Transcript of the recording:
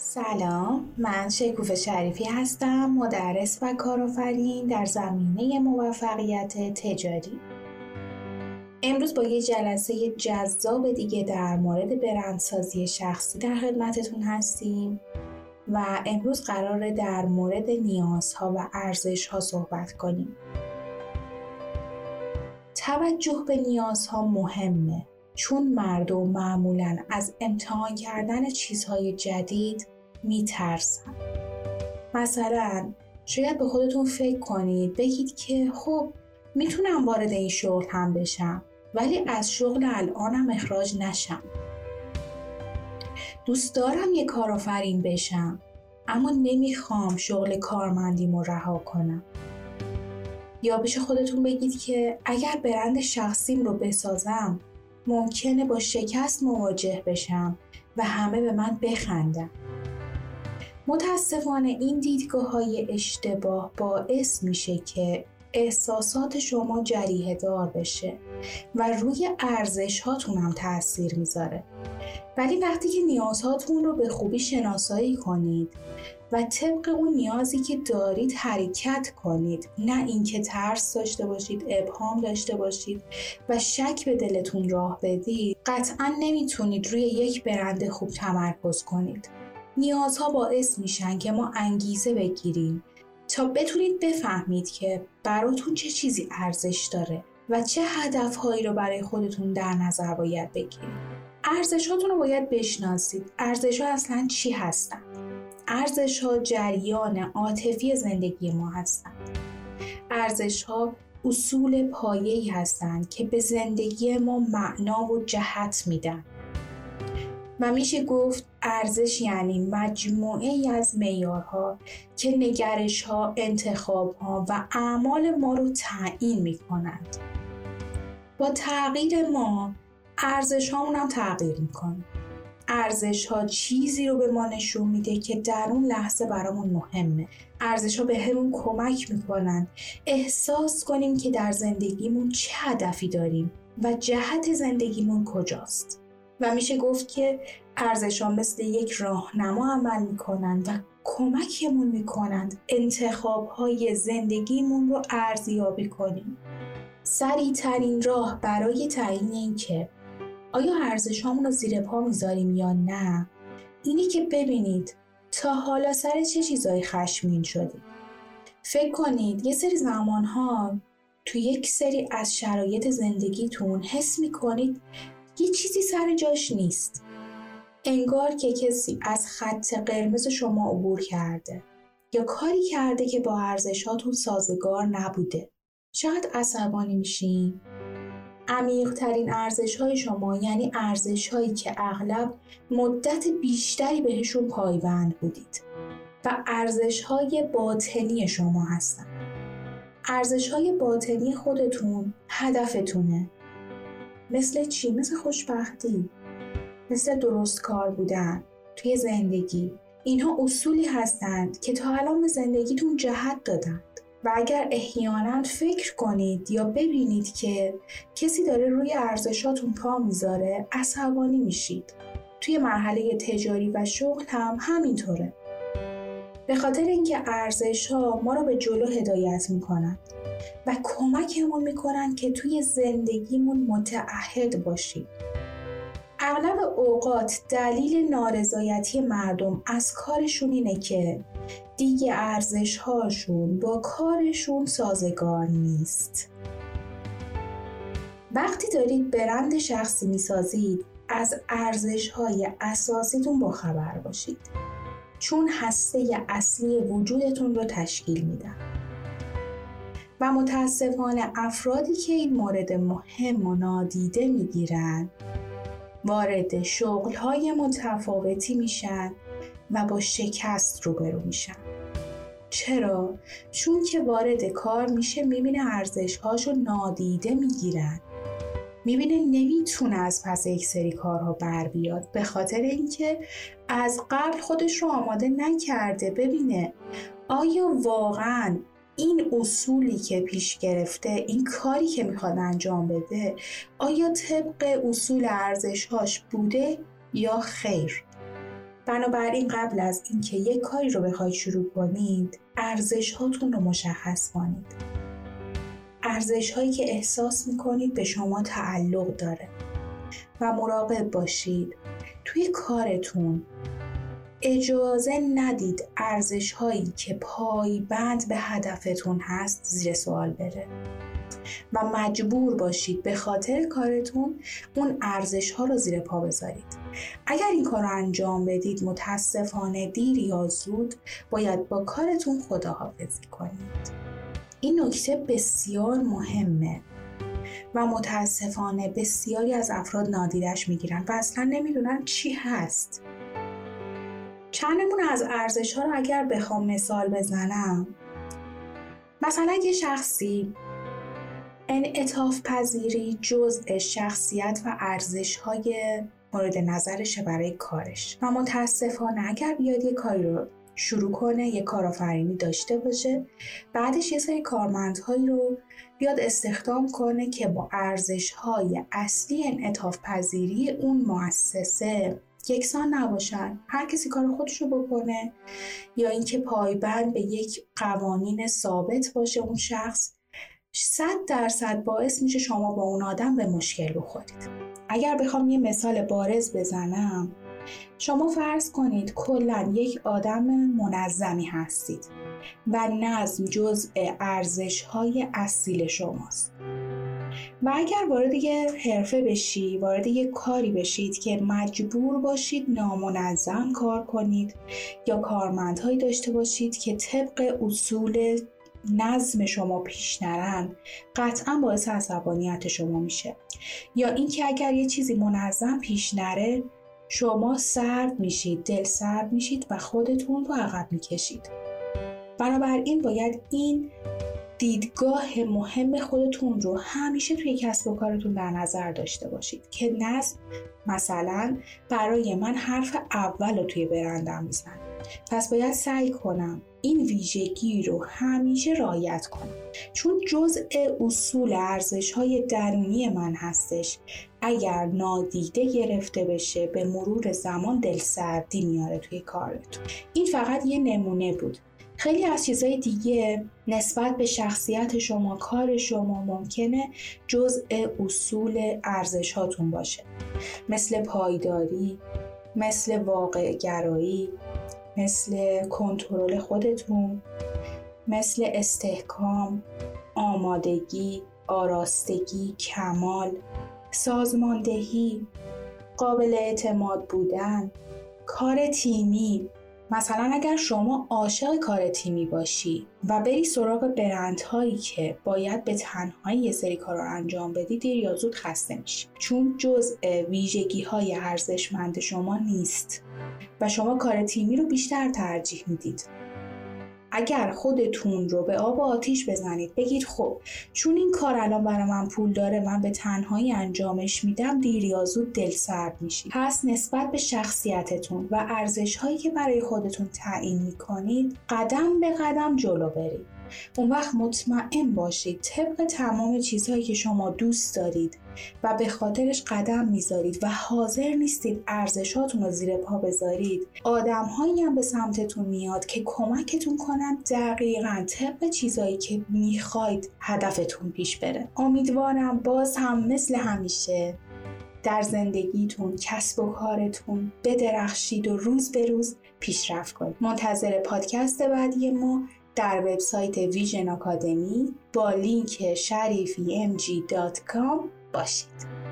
سلام، من شکوفه شریفی هستم، مدرس و کارآفرین در زمینه موفقیت تجاری. امروز با یه جلسه جذاب دیگه در مورد برندسازی شخصی در خدمتتون هستیم و امروز قراره در مورد نیازها و ارزشها صحبت کنیم. توجه به نیازها مهمه، چون مردم معمولاً از امتحان کردن چیزهای جدید میترسن. مثلا شاید به خودتون فکر کنید، بگید که خب میتونم وارد این شغل هم بشم ولی از شغل الانم اخراج نشم. دوست دارم یه کارآفرین بشم اما نمیخوام شغل کارمندیمو رها کنم. یا پیش خودتون بگید که اگر برند شخصیم رو بسازم ممکنه با شکست مواجه بشم و همه به من بخندن. متاسفانه این دیدگاه‌های اشتباه باعث میشه که احساسات شما جریحه دار بشه و روی ارزش‌هاتون هم تأثیر میذاره. ولی وقتی که نیازهاتون رو به خوبی شناسایی کنید و طبق اون نیازی که دارید حرکت کنید، نه اینکه ترس داشته باشید، ابهام داشته باشید و شک به دلتون راه بدید، قطعاً نمیتونید روی یک برند خوب تمرکز کنید. نیازها باعث میشن که ما انگیزه بگیریم تا بتونید بفهمید که براتون چه چیزی ارزش داره و چه هدفهایی رو برای خودتون در نظر باید بگیرید. ارزشاتون رو باید بشناسید. ارزش‌ها اصلاً چی هستن؟ ارزش‌ها جریان عاطفی زندگی ما هستند. ارزش‌ها اصول پایه‌ای هستند که به زندگی ما معنا و جهت میدن. و میشه گفت ارزش یعنی مجموعه‌ای از معیارها که نگرش‌ها، انتخاب‌ها و اعمال ما رو تعیین می‌کنند. با تغییر ما ارزش‌هامون هم تغییر می‌کنه. ارزش‌ها چیزی رو به ما نشون میده که در اون لحظه برامون مهمه. ارزش‌ها به همون کمک میکنن احساس کنیم که در زندگیمون چه هدفی داریم و جهت زندگیمون کجاست. و میشه گفت که ارزش‌ها مثل یک راهنما عمل میکنن و کمکمون میکنند انتخاب‌های زندگیمون رو ارزیابی کنیم. سریع‌ترین راه برای تعیین این که آیا ارزش‌هامون رو زیر پا میذاریم یا نه، اینی که ببینید تا حالا سر چه چیزایی خشمگین شدید. فکر کنید یه سری زمانها تو یک سری از شرایط زندگیتون حس میکنید یه چیزی سر جاش نیست. انگار که کسی از خط قرمز شما عبور کرده یا کاری کرده که با ارزش‌هاتون سازگار نبوده. شاید عصبانی میشین. عمیق‌ترین ارزش‌های شما یعنی ارزش‌هایی که اغلب مدت بیشتری بهشون پایبند بودید و ارزش‌های باطنی شما هستن. ارزش‌های باطنی خودتون هدفتونه. مثل چی؟ مثل خوشبختی، مثل درست کار بودن توی زندگی. اینها اصولی هستند که تا الان به زندگیتون جهت دادن. و اگر احیانا فکر کنید یا ببینید که کسی داره روی ارزشاتون پا میذاره، عصبانی میشید. توی مرحله تجاری و شغل هم همینطوره. به خاطر اینکه ارزش‌ها ما رو به جلو هدایت میکنن و کمکمون میکنن که توی زندگیمون متعهد باشیم. اغلب اوقات دلیل نارضایتی مردم از کارشون اینه که دیگه ارزش‌هاشون با کارشون سازگار نیست. وقتی دارید برند شخصی میسازید، از ارزش‌های اساسیتون باخبر باشید، چون هسته اصلی وجودتون رو تشکیل میدن. و متاسفانه افرادی که این مورد مهم و نادیده میگیرن وارد شغل‌های متفاوتی میشن و با شکست روبرو میشن. چرا؟ چون که وارد کار میشه، میبینه ارزش‌هاشو نادیده میگیرن، میبینه نمیتونه از پس یک سری کارها بر بیاد، به خاطر اینکه از قبل خودش رو آماده نکرده ببینه آیا واقعاً این اصولی که پیش گرفته، این کاری که میخواد انجام بده، آیا طبق اصول ارزش‌هاش بوده یا خیر. بنابراین قبل از اینکه یک کاری رو بخواید شروع کنید، ارزش هاتون رو مشخص کنید. ارزش هایی که احساس میکنید به شما تعلق داره و مراقب باشید توی کارتون اجازه ندید ارزش هایی که پایبند به هدفتون هست زیر سوال بره و مجبور باشید به خاطر کارتون اون ارزش ها رو زیر پا بذارید. اگر این کار رو انجام بدید متاسفانه دیر یا زود باید با کارتون خداحافظی کنید. این نکته بسیار مهمه و متاسفانه بسیاری از افراد نادیدش میگیرن و اصلا نمیدونن چی هست. چند نمونه از ارزش ها رو اگر بخوام مثال بزنم، مثلا یه شخصی انعطاف پذیری جزء شخصیت و ارزش های مورد نظرشه برای کارش و متاسفانه اگر بیاد یه کاری رو شروع کنه، یه کارآفرینی داشته باشه، بعدش یه سری کارمندهایی رو بیاد استخدام کنه که با ارزش‌های اصلی انعطاف پذیری اون مؤسسه یکسان نباشن، هر کسی کار خودش رو بکنه یا اینکه پایبند به یک قوانین ثابت باشه اون شخص، 100% باعث میشه شما با اون آدم به مشکل بخورید. اگر بخوام یه مثال بارز بزنم، شما فرض کنید کلاً یک آدم منظمی هستید و نظم جزء ارزش‌های اصیل شماست و اگر وارد یه حرفه بشی، وارد یه کاری بشید که مجبور باشید نامنظم کار کنید یا کارمندهایی داشته باشید که طبق اصول نظم شما پیش نرن، قطعاً باعث عصبانیت شما میشه. یا اینکه اگر یه چیزی منظم پیش نره شما سرد میشید، دل سرد میشید و خودتون رو عقب میکشید. بنابراین باید این دیدگاه مهم خودتون رو همیشه توی کسب و کارتون در نظر داشته باشید که نظم مثلا برای من حرف اول رو توی برندم میزنه، پس باید سعی کنم این ویژگی رو همیشه رعایت کنم چون جزء اصول ارزش‌های درونی من هستش. اگر نادیده گرفته بشه به مرور زمان دلسردی میاره توی کارتون. این فقط یه نمونه بود. خیلی از چیزهای دیگه نسبت به شخصیت شما، کار شما ممکنه جزء اصول ارزش هاتون باشه، مثل پایداری، مثل واقع گرایی، مثل کنترل خودتون، مثل استحکام، آمادگی، آراستگی، کمال، سازماندهی، قابل اعتماد بودن، کار تیمی. مثلا اگر شما عاشق کار تیمی باشی و بری سراغ برندهایی که باید به تنهایی یه سری کار رو انجام بدی، دیر یا زود خسته میشی چون جزء ویژگی‌های ارزشمند شما نیست و شما کار تیمی رو بیشتر ترجیح میدید. اگر خودتون رو به آب و آتیش بزنید بگید خب چون این کار الان برای من پول داره من به تنهایی انجامش میدم، دیر یا زود دل سرد میشید. پس نسبت به شخصیتتون و ارزش‌هایی که برای خودتون تعیین میکنید قدم به قدم جلو برید. اون وقت مطمئن باشید طبق تمام چیزهایی که شما دوست دارید و به خاطرش قدم میذارید و حاضر نیستید ارزشاتون رو زیر پا بذارید، آدم‌هایی هم به سمتتون میاد که کمکتون کنن دقیقاً طبق چیزهایی که میخواید هدفتون پیش بره. امیدوارم باز هم مثل همیشه در زندگیتون، کسب و کارتون بدرخشید و روز به روز پیشرفت کنید. منتظر پادکست بعدی ما در وبسایت ویژن آکادمی با لینک sharifimg.com باشید.